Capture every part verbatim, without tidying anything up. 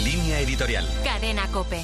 Línea editorial. Cadena COPE.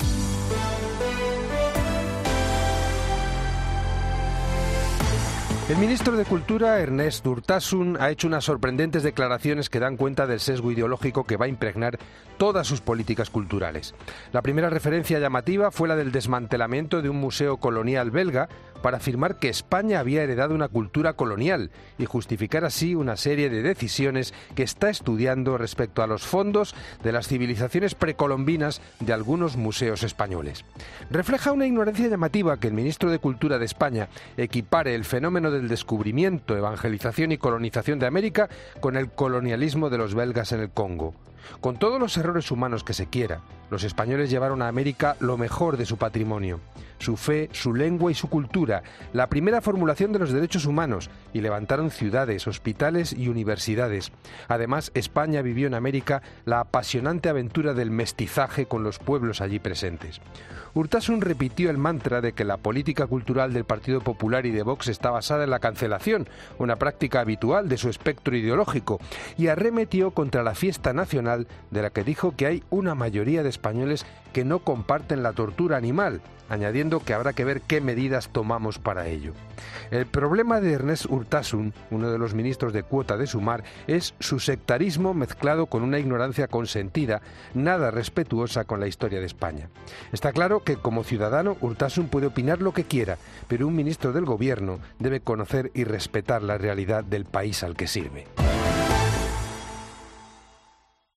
El ministro de Cultura, Ernest Urtasun, ha hecho unas sorprendentes declaraciones que dan cuenta del sesgo ideológico que va a impregnar todas sus políticas culturales. La primera referencia llamativa fue la del desmantelamiento de un museo colonial belga para afirmar que España había heredado una cultura colonial y justificar así una serie de decisiones que está estudiando respecto a los fondos de las civilizaciones precolombinas de algunos museos españoles. Refleja una ignorancia llamativa que el ministro de Cultura de España equipare el fenómeno del descubrimiento, evangelización y colonización de América con el colonialismo de los belgas en el Congo. Con todos los errores humanos que se quiera, los españoles llevaron a América lo mejor de su patrimonio, su fe, su lengua y su cultura, la primera formulación de los derechos humanos, y levantaron ciudades, hospitales y universidades. Además, España vivió en América la apasionante aventura del mestizaje con los pueblos allí presentes. Urtasun repitió el mantra de que la política cultural del Partido Popular y de Vox está basada en la cancelación, una práctica habitual de su espectro ideológico, y arremetió contra la fiesta nacional de la que dijo que hay una mayoría de españoles que no comparten la tortura animal, añadiendo que habrá que ver qué medidas tomamos para ello. El problema de Ernest Urtasun, uno de los ministros de cuota de Sumar, es su sectarismo mezclado con una ignorancia consentida, nada respetuosa con la historia de España. Está claro que como ciudadano Urtasun puede opinar lo que quiera, pero un ministro del gobierno debe conocer y respetar la realidad del país al que sirve.